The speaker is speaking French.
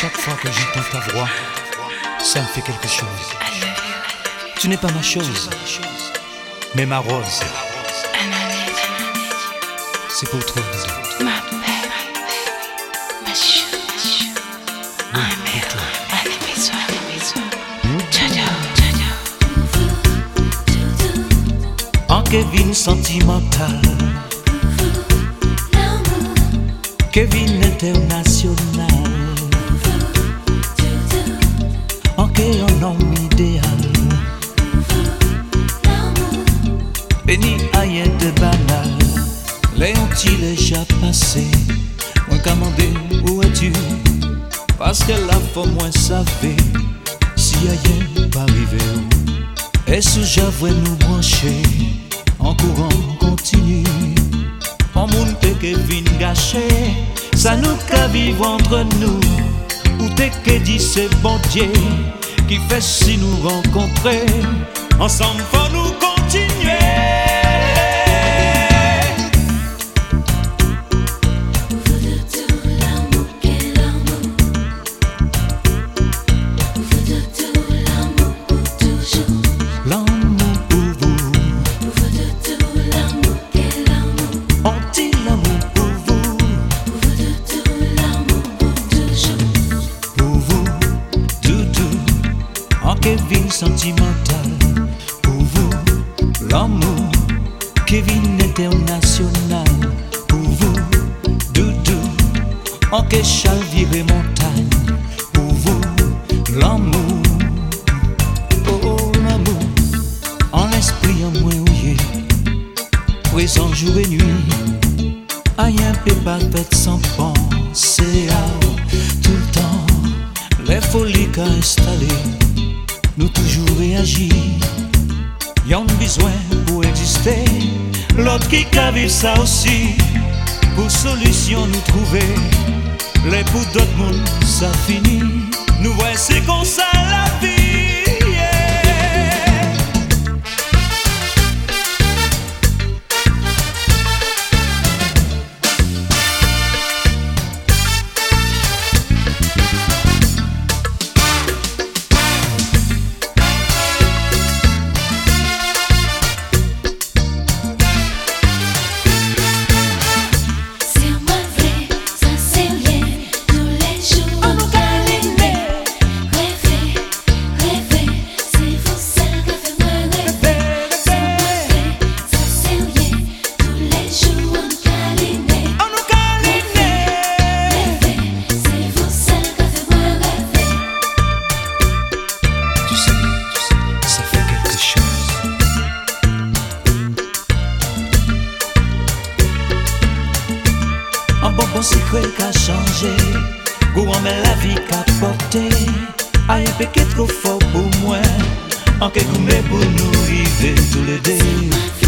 Chaque fois que j'entends ta voix, ça me fait quelque chose. Tu n'es pas ma chose, mais ma rose. C'est pour toi, désolé. Ma belle, ma chou, un mère, un épisode. En Kevin sentimental, Kevin international, en un homme idéal, béni aïe de banal, Léonti déjà passé, moi commandé où es-tu? Parce que la fois moi savait, si aïe pas arrivé, et sous j'avouais nous brancher, en courant continue. En monde Kevin gâché, ça nous qu'à vivre entre nous. Ou t'es que dit c'est bon Dieu qui fait si nous rencontrer. Ensemble faut nous continuer. Kevin sentimental, pour vous, l'amour, Kevin international, pour vous, doudou, en que chalvirer montagne, pour vous, l'amour, oh l'amour, en l'esprit en moi ouillé, présent jour et nuit, rien peut pas fait sans penser à tout le temps, les folies qu'a installées. Nous toujours réagir, y'en besoin pour exister. L'autre qui a vu ça aussi, pour solution nous trouver. Les pour d'autres mondes ça finit. Nous voyons c'est comme ça la vie. Yeah. Bon secret qu'a changé, gourmand mais la vie qu'a porté. Aïe un péché trop fort pour moi, en quelque mais pour nous vivre tous les deux.